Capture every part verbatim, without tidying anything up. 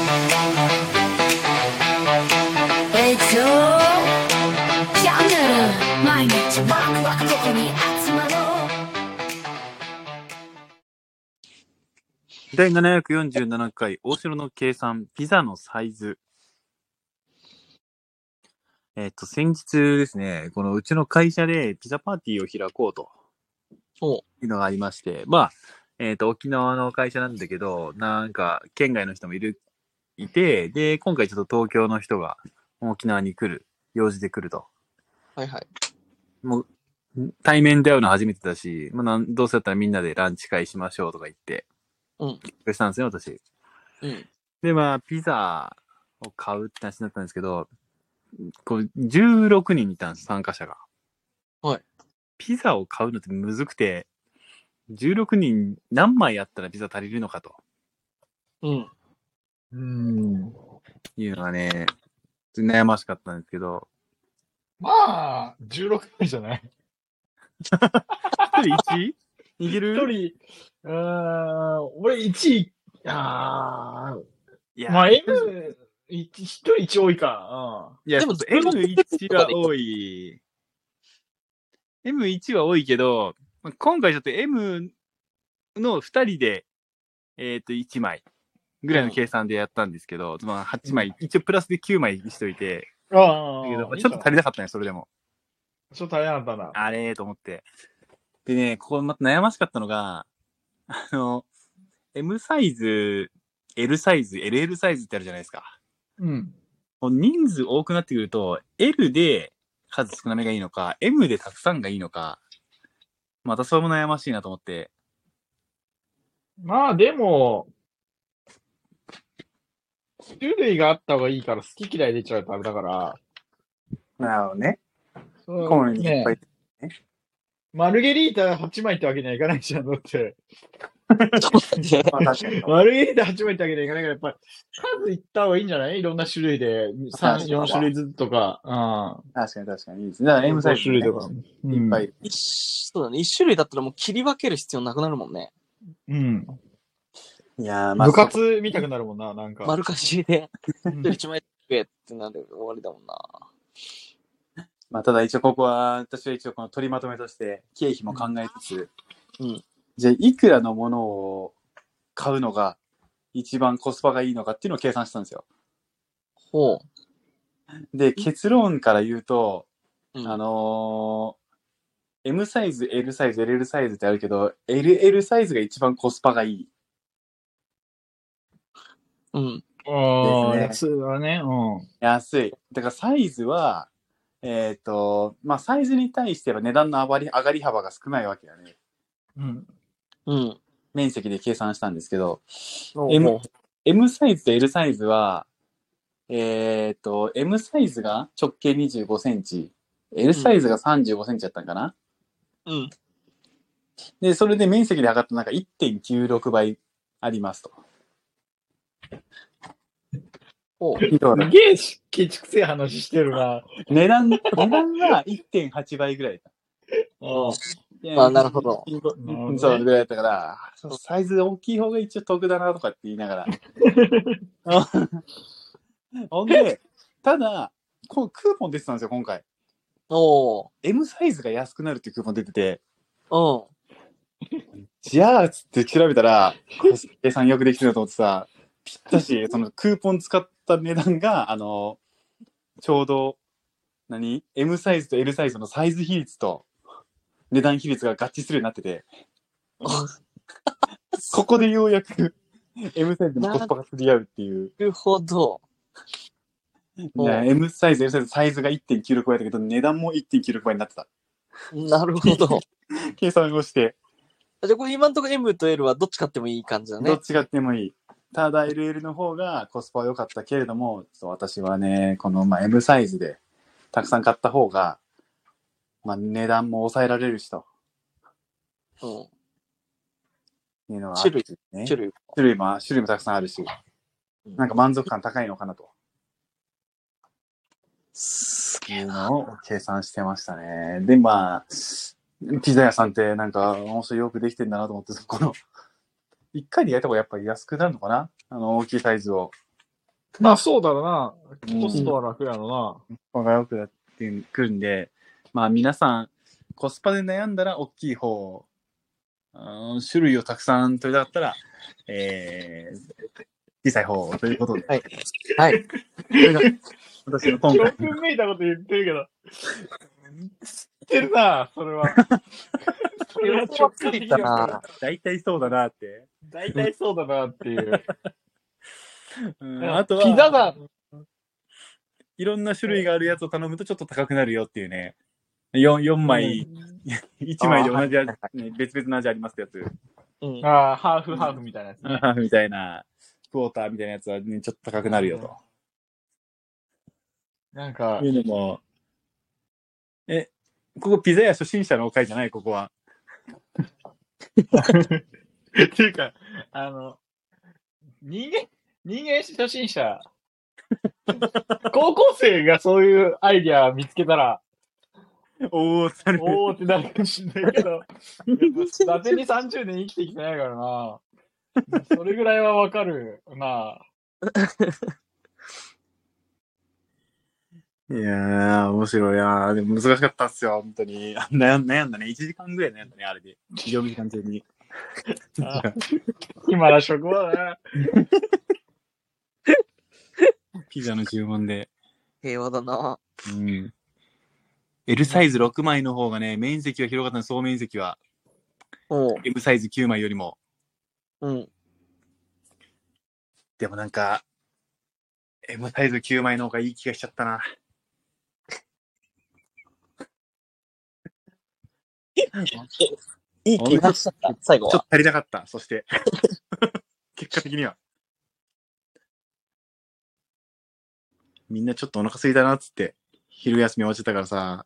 えいちょチャンネル毎日ワクワクどこに集まろう。 だいななひゃくよんじゅうななかい大城の計算ピザのサイズ。えっと先日ですね、このうちの会社でピザパーティーを開こうというのがありまして、まあえっと沖縄の会社なんだけど、なんか県外の人もいるいて、で今回ちょっと東京の人が沖縄に来る、用事で来ると。 はいはい。 もう対面で会うの初めてだし、まあ、なんどうせだったらみんなでランチ会しましょうとか言って、 うん。 したんですよ私。 うん。 でまあピザを買うって話になったんですけど、こうじゅうろくにんいたんです、参加者が。 はい。 ピザを買うのってむずくて、じゅうろくにん何枚あったらピザ足りるのかと。 うん。 うーん。 いうのがね、悩ましかったんですけど。 まあ、じゅうろくまいじゃない一人 いち? いける？ 一人、うーん、俺いちい、あー、 いや、 まあ M、一人いち多いか。 いや、 でもちょっと エムいち は多い。エムいち は多いけど、今回ちょっと M のふたりで、えっと、いちまいぐらいの計算でやったんですけど、まあはちまい、一応プラスできゅうまいしといて、 うん。あだけどあ、 ちょっと足りなかったね、それでも。 ちょっと足りなかったな。 あれーと思って。でね、ここまた悩ましかったのが、あの、M サイズ、L サイズ、エルエル サイズってあるじゃないですか。 うん。 人数多くなってくると、L で数少なめがいいのか、M でたくさんがいいのか、またそれも悩ましいなと思って。 まあでも、種類があった方がいいから好き嫌い出ちゃうとあれだから。 なるほどね。 そうコーンにいっぱい。 ね、マルゲリータはちまいってわけにはいかないじゃん、だって。 まあ確かに。 マルゲリータはちまいってわけにはいかないから、やっぱり数いった方がいいんじゃない？いろんな種類で。さん、よん種類ずつとか。うん。 確かに確かにいいですね。だから M サイズ、ね、 種類とか。 いっぱい。 うん、そうだね。一種類だったらもう切り分ける必要なくなるもんね。 うん。 いやー、まあ、 部活見たくなるもんな、なんか。 丸かじりで、いちまい食えってなる終わりだもんな。 まあ、ただ一応ここは、私は一応この取りまとめとして経費も考えつつ、 うん。 じゃあいくらのものを買うのが一番コスパがいいのかっていうのを計算したんですよ。 ほう。 で、結論から言うと、 うん、 あのー、M サイズ、L サイズ、エルエル サイズってあるけど、エルエル サイズが一番コスパがいい。 うん。 ああ、 ね、 安いわね。うん。 安い。だからサイズは、えっ、ー、と、まあ、サイズに対しては値段の上がり、上がり幅が少ないわけだね。 うん。 うん。 面積で計算したんですけど、 うん、 M、M サイズと L サイズは、えっ、ー、と、M サイズが直径にじゅうごセンチ、L サイズがさんじゅうごセンチだったんかな。 うん。 で、それで面積で測ったなんか いってんきゅうろく 倍ありますと。 おう。 すげえケチくせえ話してるな。 値段、値段が いってんはち 倍ぐらいだ。 ああ。あ、なるほど。 そう、ぐらいだったから、サイズ大きい方が一応得だなとかって言いながら。ほんで、ただ、こうクーポン出てたんですよ、今回。 おー。 M サイズが安くなるっていうクーポン出てて。 うん。 じゃあ、つって調べたら、計算よくできてると思ってさ、ぴったし、そのクーポン使った値段が、あの、ちょうど、何 ?M サイズと L サイズのサイズ比率と値段比率が合致するようになってて、ここでようやく M サイズのコスパが釣り合うっていう。 なるほど。 M サイズ、L サイズ、サイズが いってんきゅうろく 倍だけど、値段も いってんきゅうろく 倍になってた。 なるほど。 計算をして。 じゃあこれ今のところ M と L はどっち買ってもいい感じだね。 どっち買ってもいい。ただ エルエル の方がコスパは良かったけれども、私はね、この、まあ、M サイズでたくさん買った方が、まあ、値段も抑えられるしと。 うん。 いうのは、 種類、 ね、 種類。 種類も、種類もたくさんあるし、なんか満足感高いのかなと。いうのを計算してましたね。で、まあ、ピザ屋さんってなんか面白いよくできてんだなと思って、この、一回で焼いた方がやっぱり安くなるのかな、あの大きいサイズをまあそうだろうな。コストは楽やろな。 コスパが良くなってくるんで、まあ皆さん、コスパで悩んだら大きい方、うん種類をたくさん取りたかったら、えー、小さい方ということで。 はい。はい。 それが私の今回教訓めいたこと言ってるけど。知ってるな、それは。それは直感的だな。 大体そうだなって。 大体そうだなっていう。 うん、あとは、 ピザだ。 いろんな種類があるやつを頼むとちょっと高くなるよっていうね。よん, よんまい、うん、いちまいで同じ味、ね、別々の味ありますってやつ。 うん、ああ、ハーフハーフみたいなやつ、ね。 ハーフみたいな、クォーターみたいなやつは、ね、ちょっと高くなるよと。 なんか。 いうのも、え、ここピザ屋初心者の会じゃないここは。 っていうか、あの、人間、人間初心者。高校生がそういうアイディア見つけたら、 おーってなる。 おーってなるかもしれないけど、伊達にさんじゅうねん生きてきてないからな。それぐらいはわかるな。 いやー、面白いなー。でも難しかったっすよ、本当に。悩ん悩んだね。いちじかんぐらい悩んだね、あれで。業務時間中に。 今の職場だな。 ピザの注文で。 平和だな。 うん。L サイズろくまいの方がね、面積は広かったの、総面積は。M サイズきゅうまいよりも。 うん。 でもなんか、M サイズきゅうまいの方がいい気がしちゃったな。 いい気がしちゃった、最後は。 ちょっと足りなかった、そして。結果的には。みんなちょっとお腹空いたなっつって、昼休み終わっちゃったからさ。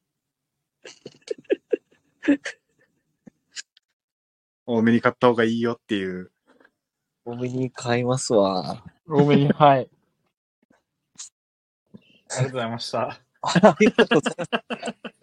多めに買った方がいいよっていう。 多めに買いますわ。 多めに、はい。ありがとうございました。 ありがとうございます。